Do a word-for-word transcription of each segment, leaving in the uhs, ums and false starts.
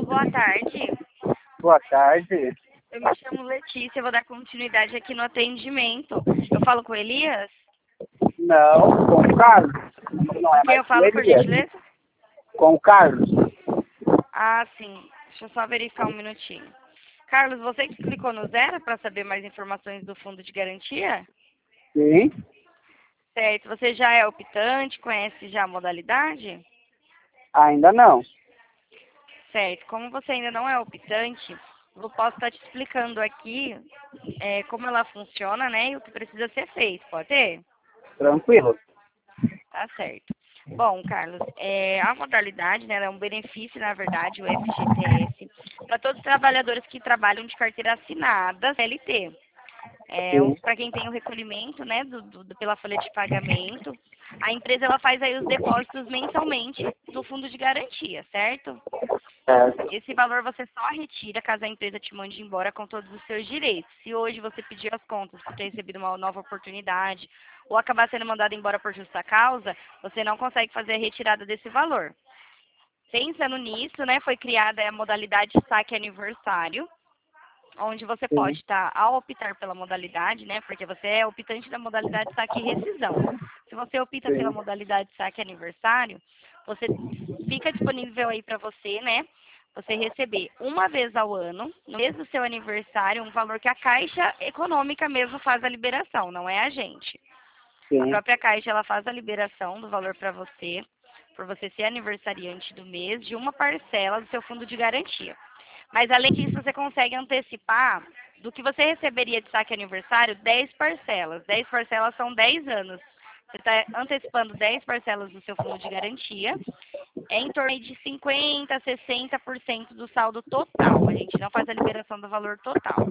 Alô, boa tarde. Boa tarde. Eu me chamo Letícia, vou dar continuidade aqui no atendimento. Eu falo com o Elias? Não, com o Carlos. Não é Quem mais eu com falo, ele, por é. gentileza? Com o Carlos. Ah, sim. Deixa eu só verificar um minutinho. Carlos, você que clicou no zero para saber mais informações do fundo de garantia? Sim. Certo. Você já é optante, conhece já a modalidade? Ainda não. Certo. Como você ainda não é optante, eu posso estar te explicando aqui é, como ela funciona, né? E o que precisa ser feito. Pode ter? Tranquilo. Tá certo. Bom, Carlos, é, a modalidade, né, ela é um benefício, na verdade, o F G T S, para todos os trabalhadores que trabalham de carteira assinada, C L T. É, Sim. para quem tem o recolhimento, né, do, do- pela folha de pagamento, a empresa ela faz aí os depósitos mensalmente no fundo de garantia, certo? Certo. Esse valor você só retira caso a empresa te mande embora com todos os seus direitos. Se hoje você pedir as contas por ter recebido uma nova oportunidade ou acabar sendo mandado embora por justa causa, você não consegue fazer a retirada desse valor. Pensando nisso, né, foi criada a modalidade saque aniversário, onde você Sim. pode estar, ao optar pela modalidade, né, porque você é optante da modalidade saque e rescisão. Se você opta pela Sim. modalidade saque aniversário, você fica disponível aí para você, né, você receber uma vez ao ano, no mês do seu aniversário, um valor que a Caixa Econômica mesmo faz a liberação, não é a gente. A Sim. própria Caixa, ela faz a liberação do valor para você, por você ser aniversariante do mês, de uma parcela do seu fundo de garantia. Mas, além disso, você consegue antecipar do que você receberia de saque aniversário dez parcelas. dez parcelas são dez anos. Você está antecipando dez parcelas do seu fundo de garantia. É em torno de cinquenta por cento, sessenta por cento do saldo total. A gente não faz a liberação do valor total.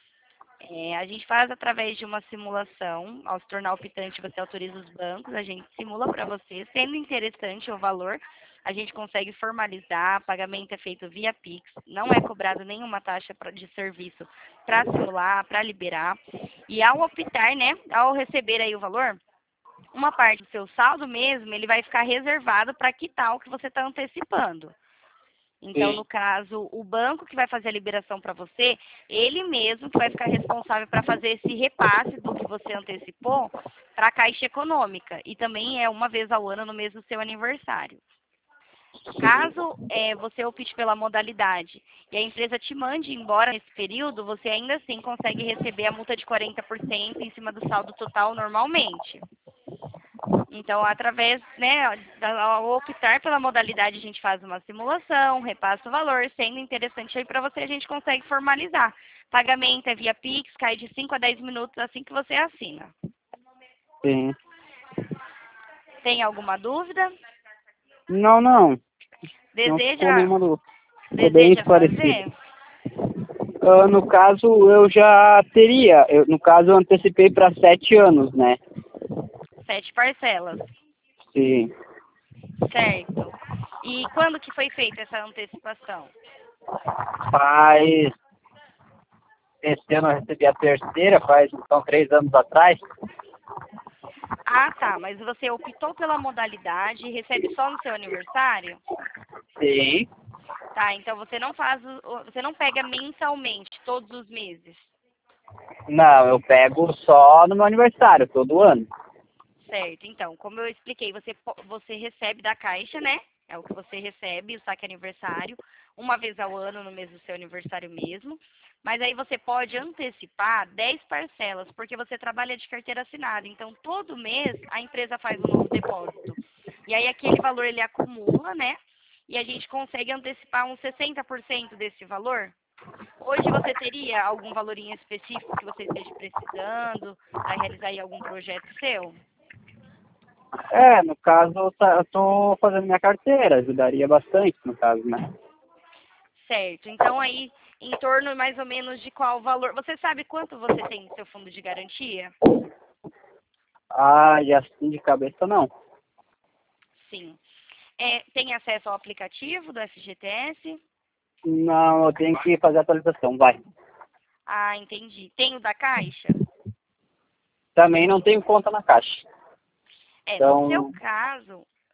É, a gente faz através de uma simulação. Ao se tornar optante, você autoriza os bancos, a gente simula para você. Sendo interessante o valor, a gente consegue formalizar, pagamento é feito via Pix, não é cobrado nenhuma taxa pra, de serviço para simular, para liberar. E ao optar, né, ao receber aí o valor, uma parte do seu saldo mesmo, ele vai ficar reservado para quitar o que você está antecipando. Então, no Sim. caso, o banco que vai fazer a liberação para você, ele mesmo que vai ficar responsável para fazer esse repasse do que você antecipou para a Caixa Econômica. E também é uma vez ao ano no mês do seu aniversário. Sim. Caso é, você opte pela modalidade e a empresa te mande embora nesse período, você ainda assim consegue receber a multa de quarenta por cento em cima do saldo total normalmente. Então, através, né, da- ao optar pela modalidade, a gente faz uma simulação, repassa o valor, sendo interessante aí para você, a gente consegue formalizar. Pagamento é via Pix, cai de cinco a dez minutos assim que você assina. Sim. Tem alguma dúvida? Não, não. Não ficou Deseja, nenhuma dúvida. Ficou bem deseja esclarecido. fazer? Ah, no caso, eu já teria. Eu, no caso, eu antecipei para sete anos, né? Sete parcelas, Sim. certo. E quando que foi feita essa antecipação? Faz. Esse ano eu recebi a terceira, faz então três anos atrás. Ah, tá, mas você optou pela modalidade e recebe só no seu aniversário? Sim. Tá, então você não faz, o- você não pega mensalmente, todos os meses, Não, eu pego só no meu aniversário, todo ano. certo? Então, como eu expliquei, você, po- você recebe da Caixa, né? É o que você recebe, o saque aniversário, uma vez ao ano, no mês do seu aniversário mesmo. Mas aí você pode antecipar dez parcelas, porque você trabalha de carteira assinada. Então, todo mês a empresa faz um novo depósito. E aí aquele valor ele acumula, né? E a gente consegue antecipar uns sessenta por cento desse valor. Hoje você teria algum valorinho específico que você esteja precisando para realizar aí algum projeto seu? É, no caso, eu tá- eu tô fazendo minha carteira, ajudaria bastante, no caso, né? Certo. Então aí, em torno mais ou menos de qual valor? Você sabe quanto você tem no seu fundo de garantia? Ah, e assim de cabeça não. Sim. É, tem acesso ao aplicativo do F G T S? Não, eu tenho que fazer a atualização, vai. Ah, entendi. Tem o da Caixa? Também não tenho conta na Caixa. É, no seu Então, caso,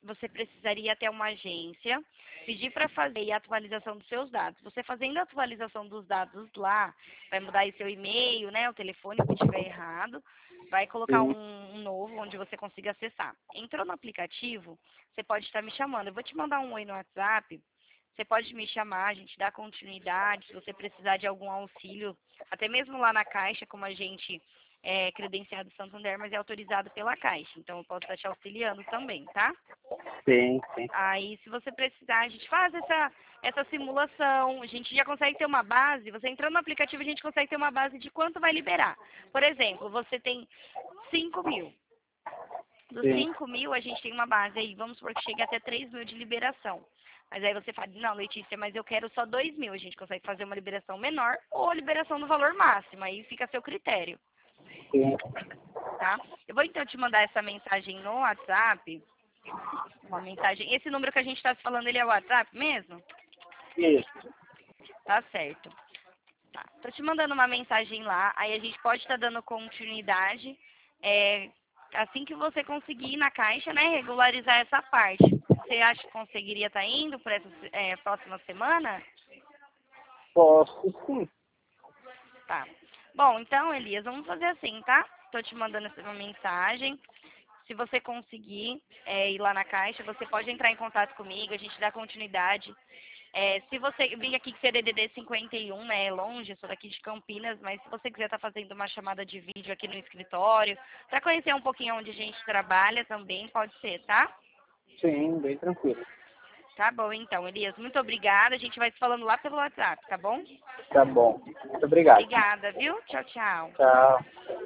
você precisaria até uma agência, pedir para fazer a atualização dos seus dados. Você fazendo a atualização dos dados lá, vai mudar aí seu e-mail, né, o telefone, o que estiver errado, vai colocar Sim. um, um novo onde você consiga acessar. Entrou no aplicativo, você pode estar me chamando. Eu vou te mandar um oi no WhatsApp, você pode me chamar, a gente dá continuidade, se você precisar de algum auxílio, até mesmo lá na Caixa, como a gente é credenciado Santander, mas é autorizado pela Caixa. Então, eu posso estar te auxiliando também, tá? Sim, sim. Aí, se você precisar, a gente faz essa, essa simulação, a gente já consegue ter uma base, você entrando no aplicativo, a gente consegue ter uma base de quanto vai liberar. Por exemplo, você tem cinco mil. Dos Sim. cinco mil, a gente tem uma base aí, vamos supor que chega até três mil de liberação. Mas aí você fala, não, Letícia, mas eu quero só dois mil. A gente consegue fazer uma liberação menor ou a liberação do valor máximo, aí fica a seu critério, Sim. tá? Eu vou então te mandar essa mensagem no WhatsApp, uma mensagem, esse número que a gente está falando, ele é o WhatsApp mesmo? Isso. Tá certo. Tá. Tô te mandando uma mensagem lá, aí a gente pode estar dando continuidade, é, assim que você conseguir ir na Caixa, né, regularizar essa parte. Você acha que conseguiria estar indo por essa é, próxima semana? Posso sim. Tá. Bom, então, Elias, vamos fazer assim, tá? Tô te mandando essa mensagem. Se você conseguir é, ir lá na Caixa, você pode entrar em contato comigo, a gente dá continuidade. É, se você vir aqui que ser D D D cinquenta e um, né, é longe, eu sou daqui de Campinas, mas se você quiser estar fazendo uma chamada de vídeo aqui no escritório, para conhecer um pouquinho onde a gente trabalha também, pode ser, tá? Sim, bem tranquilo. Tá bom, então, Elias, muito obrigada. A gente vai se falando lá pelo WhatsApp, tá bom? Tá bom. Muito obrigado. Obrigada, viu? Tchau, tchau. Tchau.